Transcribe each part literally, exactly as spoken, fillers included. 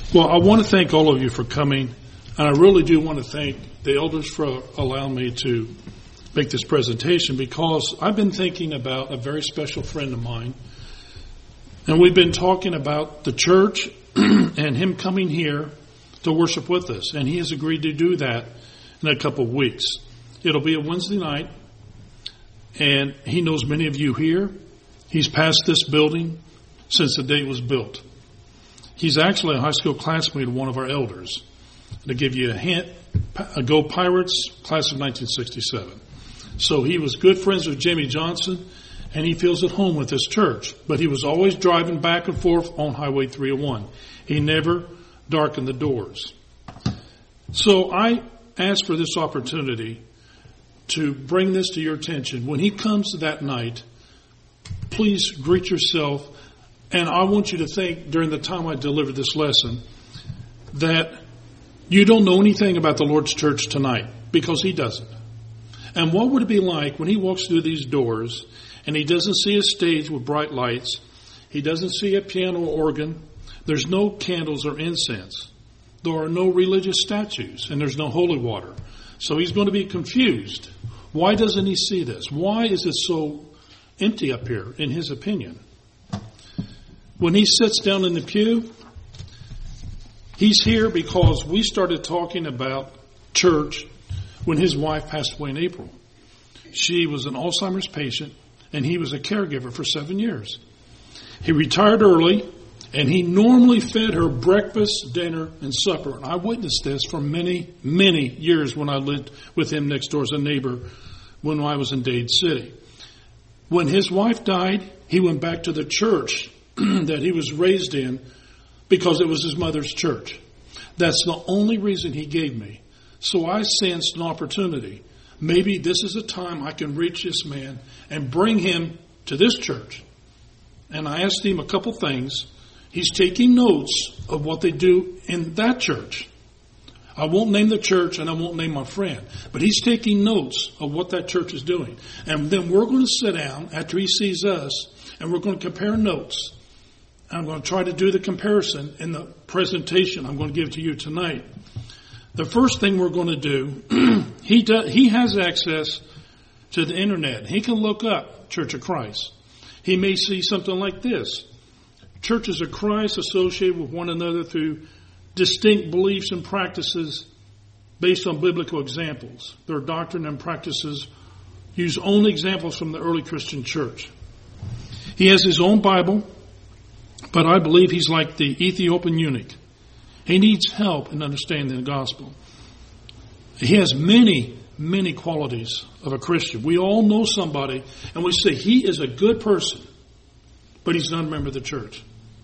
Well, I want to thank all of you for coming, and I really do want to thank the elders for allowing me to make this presentation, because I've been thinking about a very special friend of mine, and we've been talking about the church and him coming here to worship with us, and he has agreed to do that in a couple of weeks. It'll be a Wednesday night, and he knows many of you here. He's passed this building since the day it was built. He's actually a high school classmate of one of our elders. To give you a hint, a Go Pirates, class of nineteen sixty-seven. So he was good friends with Jamie Johnson, and he feels at home with this church. But he was always driving back and forth on Highway three oh one. He never darkened the doors. So I asked for this opportunity to bring this to your attention. When he comes that night, please greet yourself. And I want you to think during the time I deliver this lesson that you don't know anything about the Lord's church tonight, because he doesn't. And what would it be like when he walks through these doors and he doesn't see a stage with bright lights, he doesn't see a piano or organ, there's no candles or incense, there are no religious statues, and there's no holy water. So he's going to be confused. Why doesn't he see this? Why is it so empty up here, in his opinion? When he sits down in the pew, he's here because we started talking about church when his wife passed away in April. She was an Alzheimer's patient, and he was a caregiver for seven years. He retired early, and he normally fed her breakfast, dinner, and supper. And I witnessed this for many, many years when I lived with him next door as a neighbor when I was in Dade City. When his wife died, he went back to the church that he was raised in, because it was his mother's church. That's the only reason he gave me. So I sensed an opportunity. Maybe this is a time I can reach this man and bring him to this church. And I asked him a couple things. He's taking notes of what they do in that church. I won't name the church, and I won't name my friend, but he's taking notes of what that church is doing. And then we're going to sit down after he sees us, and we're going to compare notes. I'm going to try to do the comparison in the presentation I'm going to give to you tonight. The first thing we're going to do, he does, he has access to the internet. He can look up Church of Christ. He may see something like this. Churches of Christ associated with one another through distinct beliefs and practices based on biblical examples. Their doctrine and practices use only examples from the early Christian church. He has his own Bible, but I believe he's like the Ethiopian eunuch. He needs help in understanding the gospel. He has many, many qualities of a Christian. We all know somebody, and we say he is a good person, but he's not a member of the church.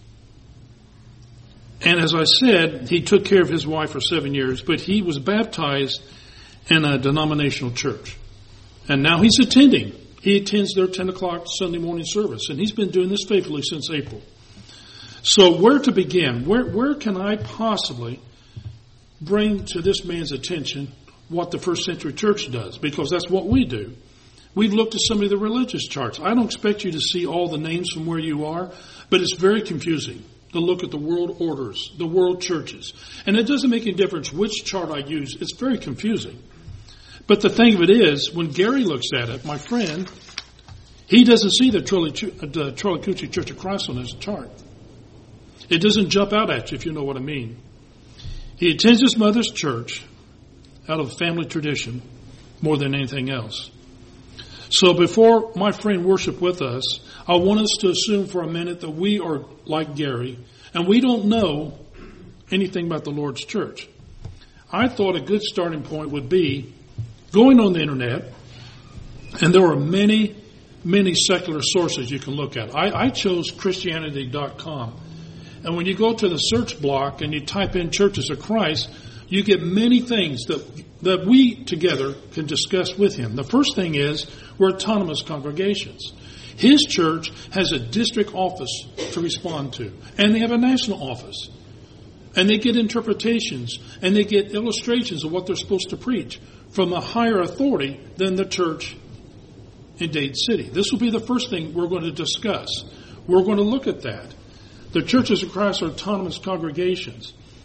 And as I said, he took care of his wife for seven years, but he was baptized in a denominational church. And now he's attending. He attends their ten o'clock Sunday morning service, and he's been doing this faithfully since April. So where to begin? Where where can I possibly bring to this man's attention what the first century church does? Because that's what we do. We've looked at some of the religious charts. I don't expect you to see all the names from where you are, but it's very confusing to look at the world orders, the world churches. And it doesn't make any difference which chart I use. It's very confusing. But the thing of it is, when Gary looks at it, my friend, he doesn't see the Trolacucci Church of Christ on his chart. It doesn't jump out at you, if you know what I mean. He attends his mother's church out of family tradition more than anything else. So before my friend worship with us, I want us to assume for a minute that we are like Gary, and we don't know anything about the Lord's church. I thought a good starting point would be going on the internet, and there are many, many secular sources you can look at. I, I chose Christianity dot com. And when you go to the search block and you type in Churches of Christ, you get many things that that we together can discuss with him. The first thing is we're autonomous congregations. His church has a district office to respond to, and they have a national office. And they get interpretations, and they get illustrations of what they're supposed to preach from a higher authority than the church in Dade City. This will be the first thing we're going to discuss. We're going to look at that. The Churches of Christ are autonomous congregations.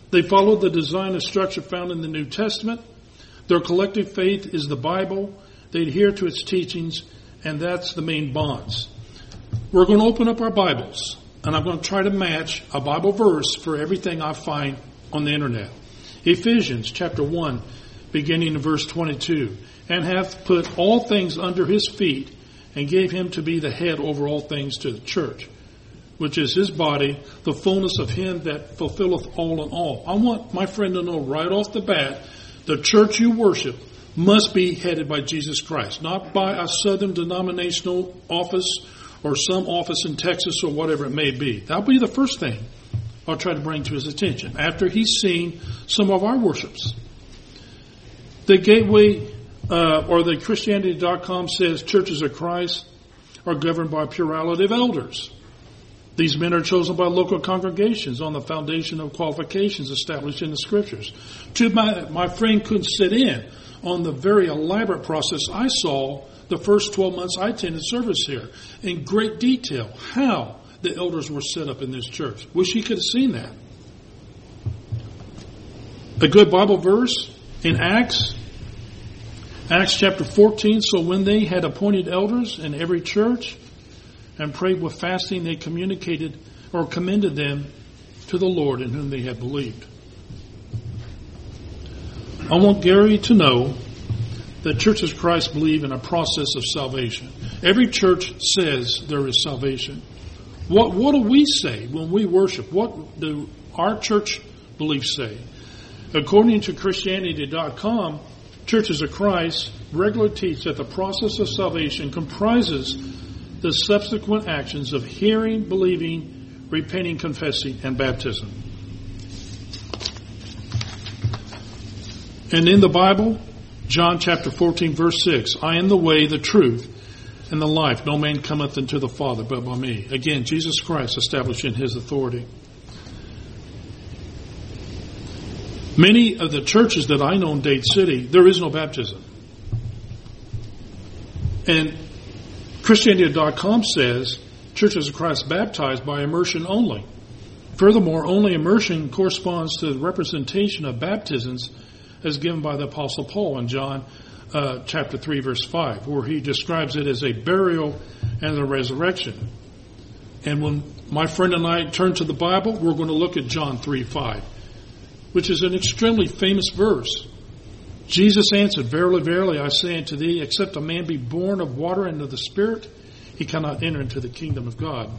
They follow the design and structure found in the New Testament. Their collective faith is the Bible. They adhere to its teachings, and that's the main bonds. We're going to open up our Bibles, and I'm going to try to match a Bible verse for everything I find on the internet. Ephesians chapter one, beginning in verse twenty-two. And hath put all things under his feet, and gave him to be the head over all things to the church, which is his body, the fullness of him that fulfilleth all in all. I want my friend to know right off the bat, the church you worship must be headed by Jesus Christ, not by a southern denominational office or some office in Texas or whatever it may be. That'll be the first thing I'll try to bring to his attention after he's seen some of our worships. The Gateway uh, or the Christianity dot com says churches of Christ are governed by a plurality of elders. These men are chosen by local congregations on the foundation of qualifications established in the Scriptures. To my, my friend couldn't sit in on the very elaborate process I saw the first twelve months I attended service here in great detail, how the elders were set up in this church. Wish he could have seen that. A good Bible verse in Acts, Acts chapter fourteen, so when they had appointed elders in every church and prayed with fasting, they communicated or commended them to the Lord in whom they had believed. I want Gary to know that churches of Christ believe in a process of salvation. Every church says there is salvation. What, what do we say when we worship? What do our church beliefs say? According to Christianity dot com, churches of Christ regularly teach that the process of salvation comprises the subsequent actions of hearing, believing, repenting, confessing, and baptism. And in the Bible, John chapter fourteen, verse six, I am the way, the truth, and the life. No man cometh unto the Father but by me. Again, Jesus Christ establishing his authority. Many of the churches that I know in Dade City, there is no baptism. And Christianity dot com says churches of Christ baptized by immersion only. Furthermore, only immersion corresponds to the representation of baptisms as given by the Apostle Paul in John uh, chapter three, verse five, where he describes it as a burial and a resurrection. And when my friend and I turn to the Bible, we're going to look at John three, five, which is an extremely famous verse. Jesus answered, Verily, verily, I say unto thee, except a man be born of water and of the Spirit, he cannot enter into the kingdom of God.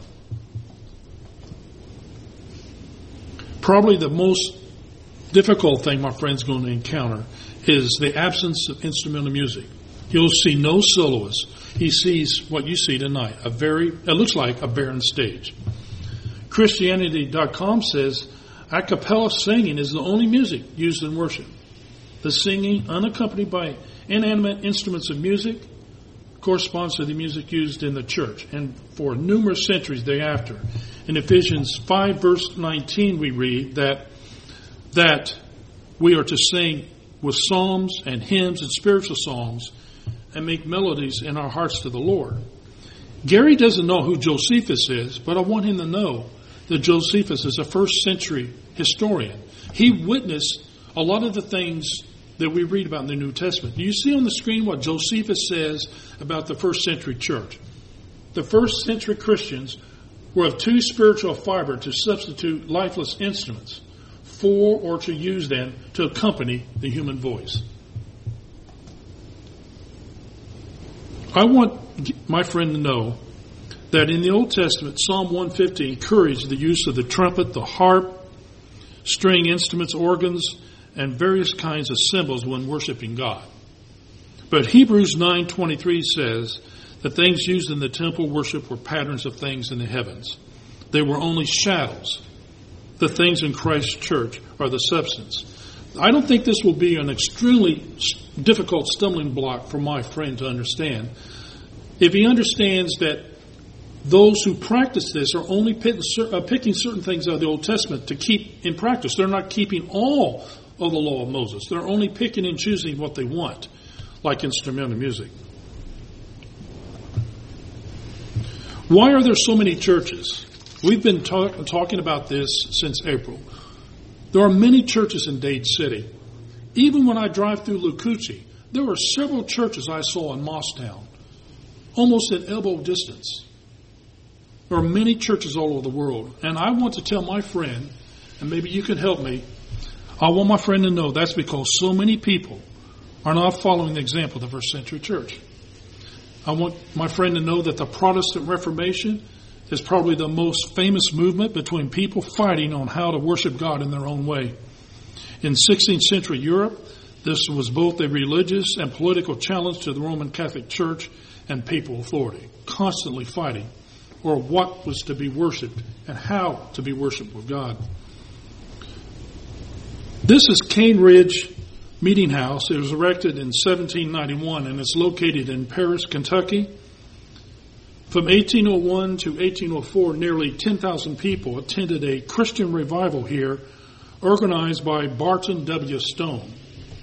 Probably the most difficult thing my friend's going to encounter is the absence of instrumental music. You'll see no soloists. He sees what you see tonight, a very, it looks like a barren stage. Christianity dot com says a cappella singing is the only music used in worship. The singing, unaccompanied by inanimate instruments of music, corresponds to the music used in the church and for numerous centuries thereafter. In Ephesians five, verse nineteen, we read that that we are to sing with psalms and hymns and spiritual songs and make melodies in our hearts to the Lord. Gary doesn't know who Josephus is, but I want him to know that Josephus is a first century historian. He witnessed a lot of the things that we read about in the New Testament. Do you see on the screen what Josephus says about the first century church? The first century Christians were of too spiritual fiber to substitute lifeless instruments for or to use them to accompany the human voice. I want my friend to know that in the Old Testament, Psalm one fifty encouraged the use of the trumpet, the harp, string instruments, organs, and various kinds of cymbals when worshiping God. But Hebrews nine twenty-three says the things used in the temple worship were patterns of things in the heavens. They were only shadows. The things in Christ's church are the substance. I don't think this will be an extremely difficult stumbling block for my friend to understand. If he understands that those who practice this are only picking certain things out of the Old Testament to keep in practice. They're not keeping all of the law of Moses. They're only picking and choosing what they want, like instrumental music. Why are there so many churches? We've been talk, talking about this since April. There are many churches in Dade City. Even when I drive through Lucucci, there were several churches I saw in Mosstown, almost at elbow distance. There are many churches all over the world. And I want to tell my friend, and maybe you can help me, I want my friend to know that's because so many people are not following the example of the first century church. I want my friend to know that the Protestant Reformation is probably the most famous movement between people fighting on how to worship God in their own way. In sixteenth century Europe, this was both a religious and political challenge to the Roman Catholic Church and papal authority, constantly fighting or what was to be worshipped and how to be worshipped with God. This is Cane Ridge Meeting House. It was erected in seventeen ninety-one and it's located in Paris, Kentucky. From eighteen oh one to eighteen oh four, nearly ten thousand people attended a Christian revival here organized by Barton W. Stone.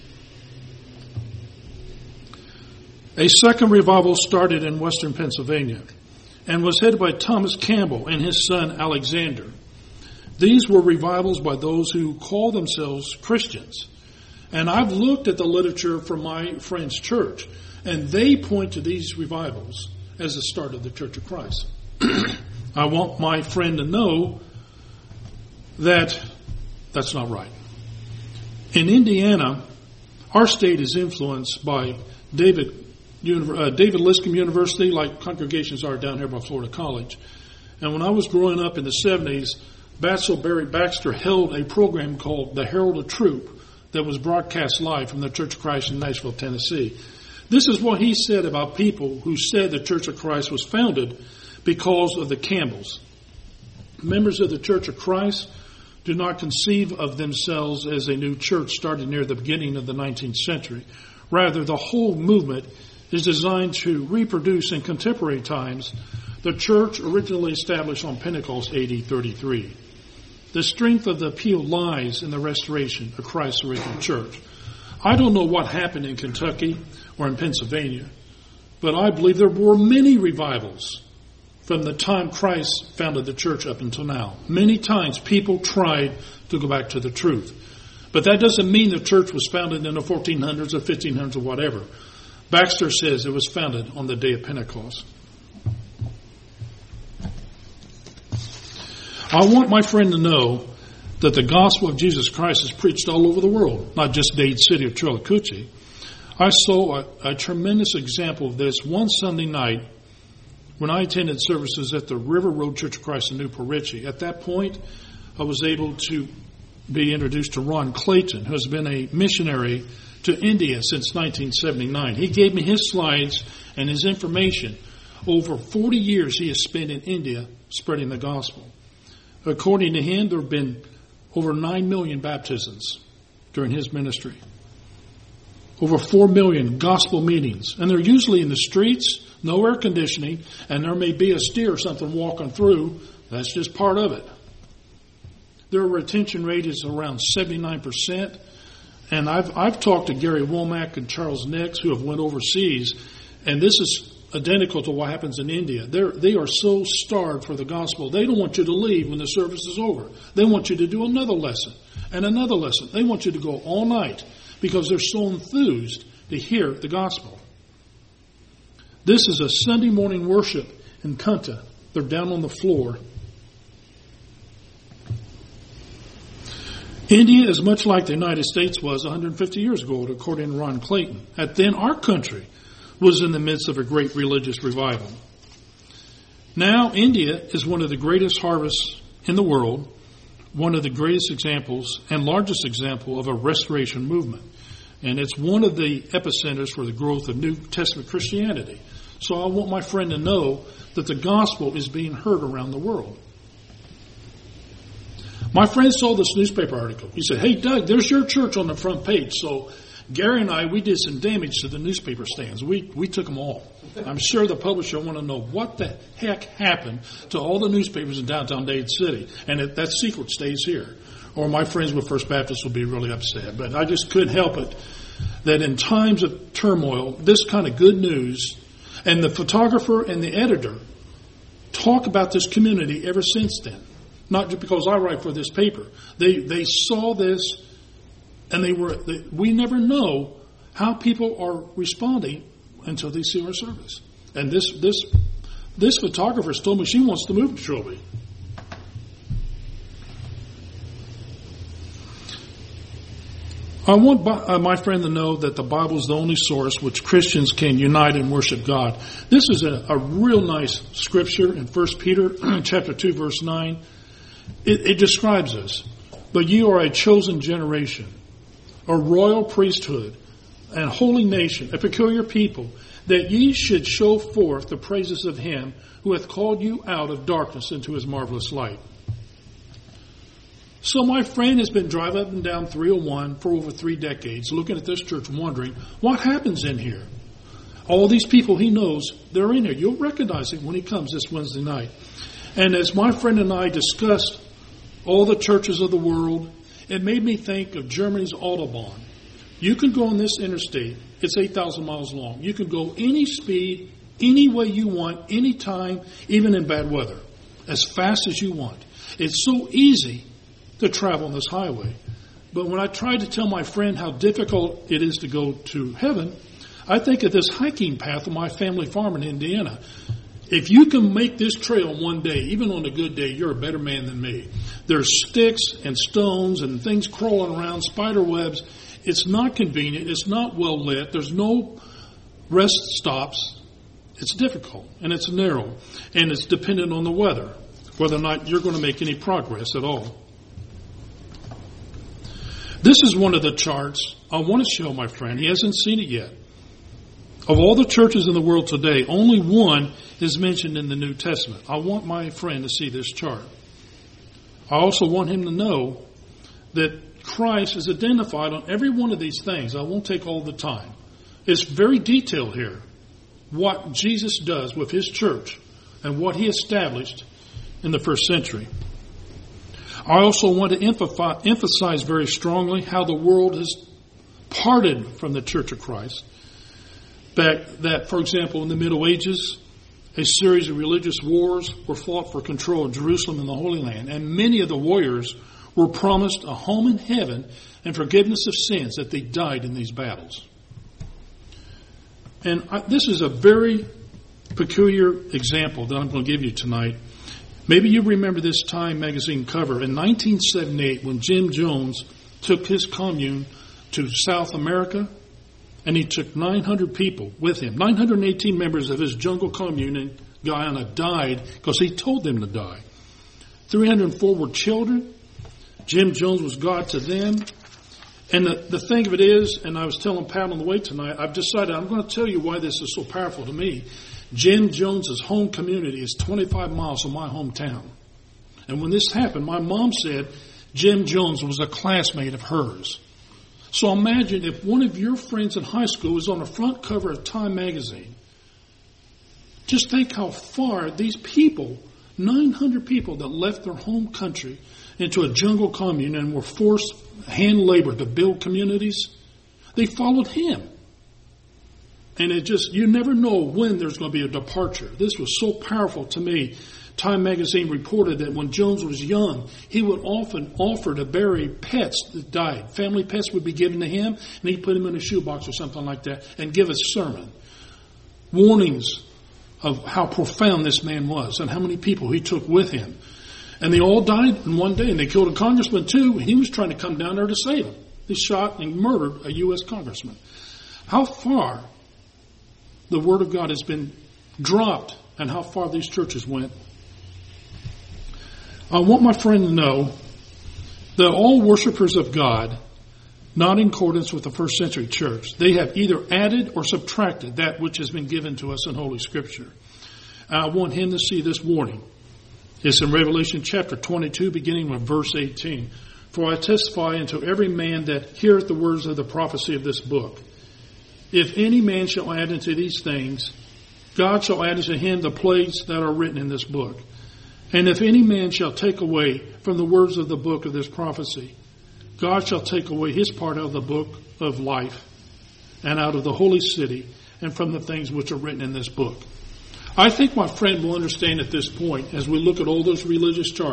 A second revival started in western Pennsylvania and was headed by Thomas Campbell and his son Alexander. These were revivals by those who call themselves Christians. And I've looked at the literature from my friend's church, and they point to these revivals as the start of the Church of Christ. I want my friend to know that that's not right. In Indiana, our state is influenced by David uh, David Lipscomb University, like congregations are down here by Florida College. And when I was growing up in the seventies, Batsell Barry Baxter held a program called The Herald of Truth that was broadcast live from the Church of Christ in Nashville, Tennessee. This is what he said about people who said the Church of Christ was founded because of the Campbells. Members of the Church of Christ do not conceive of themselves as a new church started near the beginning of the nineteenth century. Rather, the whole movement is designed to reproduce in contemporary times the church originally established on Pentecost A D thirty-three. The strength of the appeal lies in the restoration of Christ's original church. I don't know what happened in Kentucky or in Pennsylvania, but I believe there were many revivals from the time Christ founded the church up until now. Many times people tried to go back to the truth. But that doesn't mean the church was founded in the fourteen hundreds or fifteen hundreds or whatever. Baxter says it was founded on the day of Pentecost. I want my friend to know that the gospel of Jesus Christ is preached all over the world, not just Dade City or Chillicothe. I saw a, a tremendous example of this one Sunday night when I attended services at the River Road Church of Christ in Newport Richey. At that point, I was able to be introduced to Ron Clayton, who has been a missionary to India since nineteen seventy-nine. He gave me his slides and his information. Over forty years he has spent in India spreading the gospel. According to him, there have been over nine million baptisms during his ministry. Over four million gospel meetings. And they're usually in the streets, no air conditioning, and there may be a steer or something walking through. That's just part of it. Their retention rate is around seventy-nine percent. And I've I've talked to Gary Womack and Charles Nix who have went overseas, and this is identical to what happens in India. They're, they are so starved for the gospel. They don't want you to leave when the service is over. They want you to do another lesson and another lesson. They want you to go all night because they're so enthused to hear the gospel. This is a Sunday morning worship in Kunta. They're down on the floor. India is much like the United States was one hundred fifty years ago, according to Ron Clayton. At then, our country was in the midst of a great religious revival. Now, India is one of the greatest harvests in the world, one of the greatest examples and largest example of a restoration movement. And it's one of the epicenters for the growth of New Testament Christianity. So I want my friend to know that the gospel is being heard around the world. My friend saw this newspaper article. He said, "Hey, Doug, there's your church on the front page." So Gary and I, we did some damage to the newspaper stands. We we took them all. I'm sure the publisher want to know what the heck happened to all the newspapers in downtown Dade City. And if that secret stays here, or my friends with First Baptist will be really upset. But I just couldn't help it that in times of turmoil, this kind of good news, and the photographer and the editor talk about this community ever since then. not just because I write for this paper. They they saw this, and they were. They, we never know how people are responding until they see our service. And this this this photographer told me she wants to move to Trilby. I want my friend to know that the Bible is the only source which Christians can unite and worship God. This is a, a real nice scripture in First Peter chapter two, verse nine. It, it describes us. But you are a chosen generation, a royal priesthood, and holy nation, a peculiar people, that ye should show forth the praises of him who hath called you out of darkness into his marvelous light. So my friend has been driving up and down three oh one for over three decades, looking at this church, wondering, what happens in here? All these people he knows, they're in here. You'll recognize it when he comes this Wednesday night. And as my friend and I discussed all the churches of the world, it made me think of Germany's Autobahn. You can go on this interstate. It's eight thousand miles long. You can go any speed, any way you want, any time, even in bad weather, as fast as you want. It's so easy to travel on this highway. But when I tried to tell my friend how difficult it is to go to heaven, I think of this hiking path on my family farm in Indiana. If you can make this trail one day, even on a good day, you're a better man than me. There's sticks and stones and things crawling around, spider webs. It's not convenient. It's not well lit. There's no rest stops. It's difficult, and it's narrow, and it's dependent on the weather, whether or not you're going to make any progress at all. This is one of the charts I want to show my friend. He hasn't seen it yet. Of all the churches in the world today, only one is mentioned in the New Testament. I want my friend to see this chart. I also want him to know that Christ is identified on every one of these things. I won't take all the time. It's very detailed here, what Jesus does with his church and what he established in the first century. I also want to emphasize very strongly how the world has parted from the Church of Christ. That, that, for example, in the Middle Ages, a series of religious wars were fought for control of Jerusalem and the Holy Land, and many of the warriors were promised a home in heaven and forgiveness of sins that they died in these battles. And I, this is a very peculiar example that I'm going to give you tonight. Maybe you remember this Time magazine cover in nineteen seventy-eight when Jim Jones took his commune to South America, and he took nine hundred people with him. nine hundred eighteen members of his jungle commune in Guyana died because he told them to die. three hundred four were children. Jim Jones was God to them. And the, the thing of it is, and I was telling Pat on the way tonight, I've decided I'm going to tell you why this is so powerful to me. Jim Jones's home community is twenty-five miles from my hometown. And when this happened, my mom said Jim Jones was a classmate of hers. So imagine if one of your friends in high school was on the front cover of Time magazine. Just think how far these people, nine hundred people that left their home country into a jungle commune and were forced hand labor to build communities, they followed him. And it just, you never know when there's going to be a departure. This was so powerful to me. Time magazine reported that when Jones was young, he would often offer to bury pets that died. Family pets would be given to him, and he'd put them in a shoebox or something like that and give a sermon. Warnings of how profound this man was and how many people he took with him. And they all died in one day, and they killed a congressman too, and he was trying to come down there to save them. They shot and murdered a U S congressman. How far the Word of God has been dropped and how far these churches went. I want my friend to know that all worshipers of God, not in accordance with the first century church, they have either added or subtracted that which has been given to us in Holy Scripture. And I want him to see this warning. It's in Revelation chapter twenty-two, beginning with verse eighteen. For I testify unto every man that heareth the words of the prophecy of this book. If any man shall add unto these things, God shall add unto him the plagues that are written in this book. And if any man shall take away from the words of the book of this prophecy, God shall take away his part out of the book of life and out of the holy city and from the things which are written in this book. I think my friend will understand at this point, as we look at all those religious charts,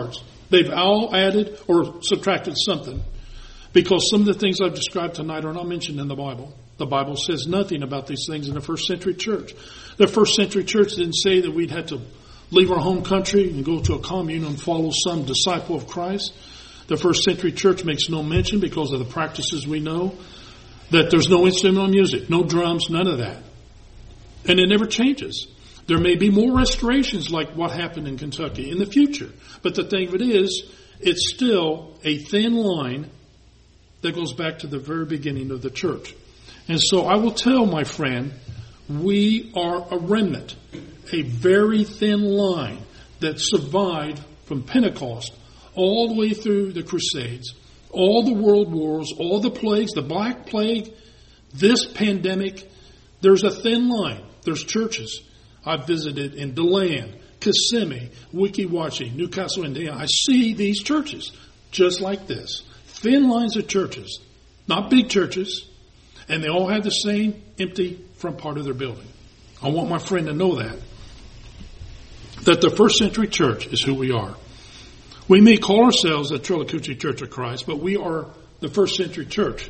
They've all added or subtracted something, because some of the things I've described tonight are not mentioned in the Bible. The Bible says nothing about these things in the first century church. The first century church didn't say that we'd have to leave our home country and go to a commune and follow some disciple of Christ. The first century church makes no mention, because of the practices we know, that there's no instrumental music, no drums, none of that. And it never changes. There may be more restorations like what happened in Kentucky in the future. But the thing of it is, it's still a thin line that goes back to the very beginning of the church. And so I will tell my friend, we are a remnant, a very thin line that survived from Pentecost all the way through the Crusades, all the world wars, all the plagues, the Black Plague, this pandemic. There's a thin line. There's churches I've visited in DeLand, Kissimmee, Weeki Wachee, Newcastle, Indiana. I see these churches just like this. Thin lines of churches, not big churches, and they all have the same empty front part of their building. I want my friend to know that. That the first century church is who we are. We may call ourselves the Trilocucci Church of Christ, but we are the first century church.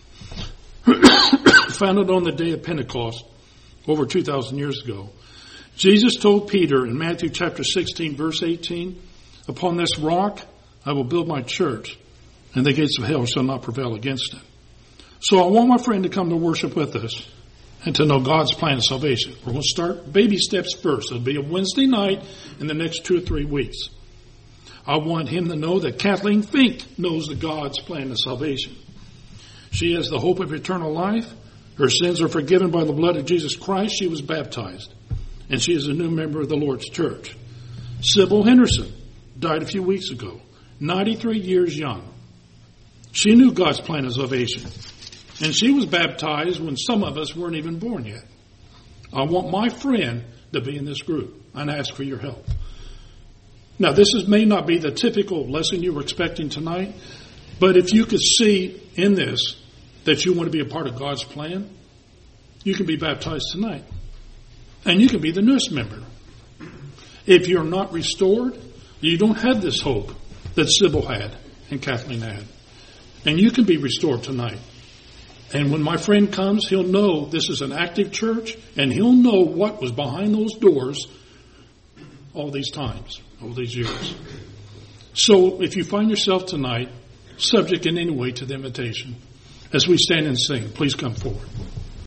Founded on the day of Pentecost, over two thousand years ago. Jesus told Peter in Matthew chapter sixteen, verse eighteen, "Upon this rock I will build my church, and the gates of hell shall not prevail against it." So I want my friend to come to worship with us and to know God's plan of salvation. We're going to start baby steps first. It'll be a Wednesday night in the next two or three weeks. I want him to know that Kathleen Fink knows the God's plan of salvation. She has the hope of eternal life. Her sins are forgiven by the blood of Jesus Christ. She was baptized, and she is a new member of the Lord's church. Sybil Henderson died a few weeks ago, ninety-three years young. She knew God's plan of salvation, and she was baptized when some of us weren't even born yet. I want my friend to be in this group and ask for your help. Now, this is, may not be the typical lesson you were expecting tonight, but if you could see in this that you want to be a part of God's plan, you can be baptized tonight. And you can be the newest member. If you're not restored, you don't have this hope that Sybil had and Kathleen had. And you can be restored tonight. And when my friend comes, he'll know this is an active church, and he'll know what was behind those doors all these times, all these years. So if you find yourself tonight subject in any way to the invitation, as we stand and sing, please come forward.